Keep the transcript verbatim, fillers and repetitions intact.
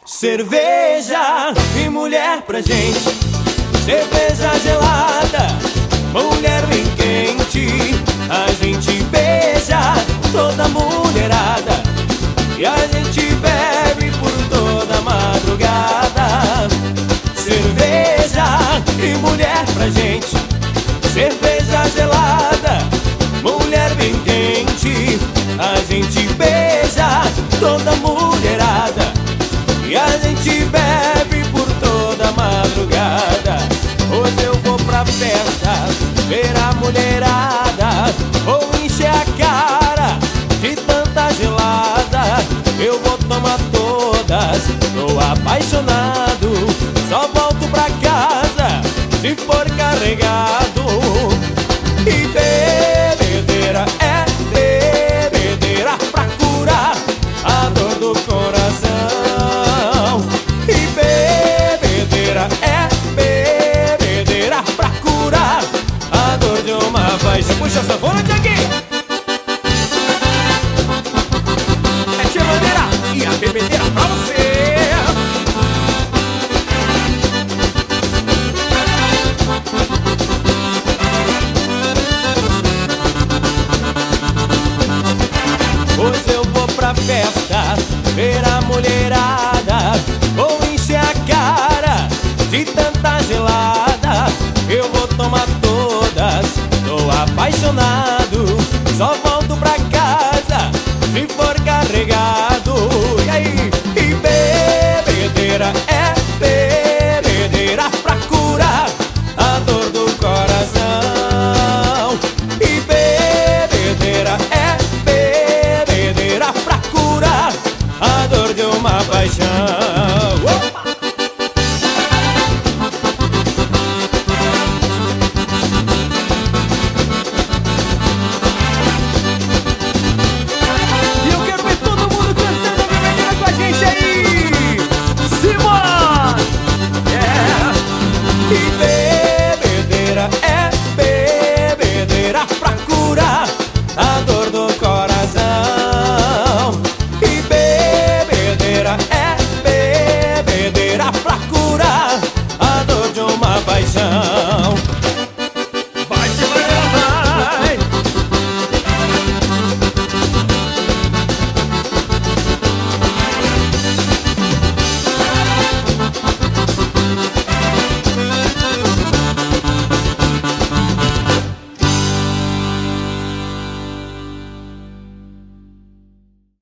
Cerveja e mulher pra gente, cerveja gelada, mulher bem quente. A gente beija toda mulherada e a gente bebe por toda madrugada. Cerveja e mulher pra gente, cerveja gelada, mulher bem quente. A gente beija toda mulherada e a gente bebe por toda madrugada. Hoje eu vou pra festa, ver a mulherada, vou encher a cara de tanta gelada. Eu vou tomar todas, tô apaixonado, só volto pra casa se for carregado. E bebedeira é bebedeira pra curar a dor do coração. E bebedeira é bebedeira pra curar a dor de uma paixão. Puxa a sanfona, Tiaguinho! É tia Bandeira e a bebedeira pra você. Hoje eu vou pra festa, ver a mulherada, vou encher a cara de tanta gelada. Eu vou tomar todas, tô apaixonado, só volto pra casa se for carregado. E aí? E bebedeira é bebedeira pra curar a dor do coração. E bebedeira é bebedeira pra curar a dor de uma paixão.